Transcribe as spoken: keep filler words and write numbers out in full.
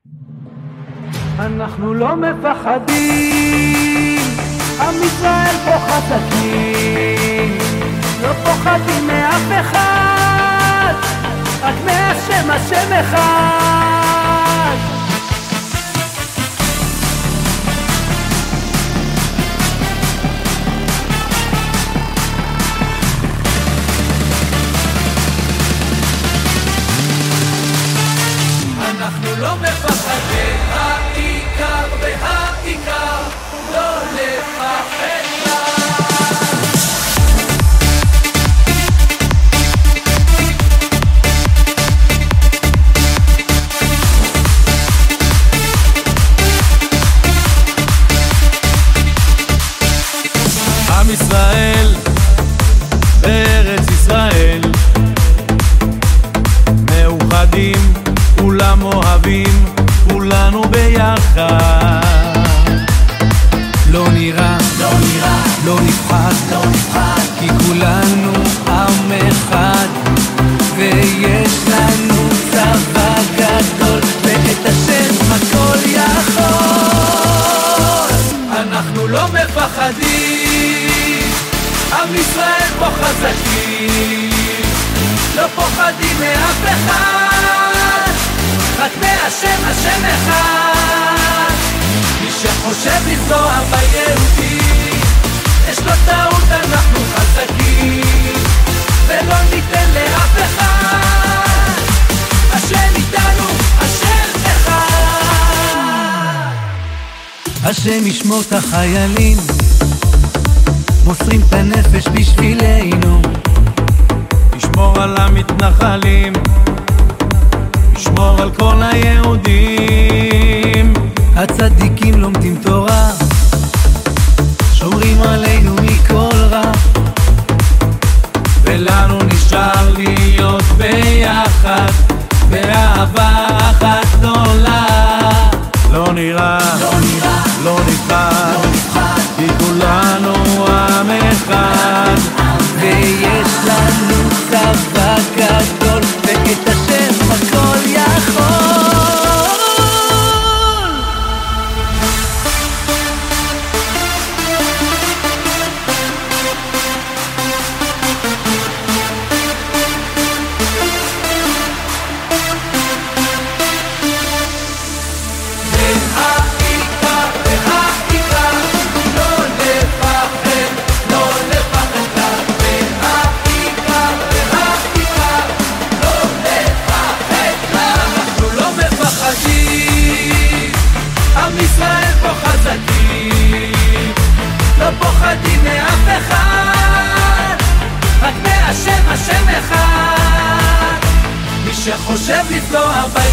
אנחנו לא מפחדים, עם ישראל פה חזקים, לא פוחדים מאף אחד, רק מהשם, השם אחד. אנחנו לא מפחדים, העיקר והעיקר לא לפחד. עם ישראל בארץ ישראל מאוחדים, כולם אוהבים, כולנו ביחד. לא נראה, לא נראה, לא נפחד, לא נפחד, כי כולנו עם אחד, ויש לנו צבא גדול, ואת השם הכל יכול. אנחנו לא מפחדים, עם ישראל פה חזקים, לא פוחדים מאף אחד, רק מהשם, השם אחד. מי שחושב לפגוע ביהודי, יש לו טעות, אנחנו חזקים, ולא ניתן לאף אחד. השם איתנו, השם אחד. השם ישמור את החיילים, מוסרים את הנפש בשבילנו, ישמור על המתנחלים, ישמור על כל היהודים. הצדיקים לומדים תורה, שומרים עלינו מכל רע, ולנו נשאר להיות ביחד באהבה אחת גדולה. לא נראה, לא נראה, לא נפחד, לא נפחד, כי כולנו עם אחד, ויש לנו צבא גדול, ואת השם הכל יכול. לא פוחדים מאף אחד, רק מהשם, השם אחד. מי שחושב לפגוע ב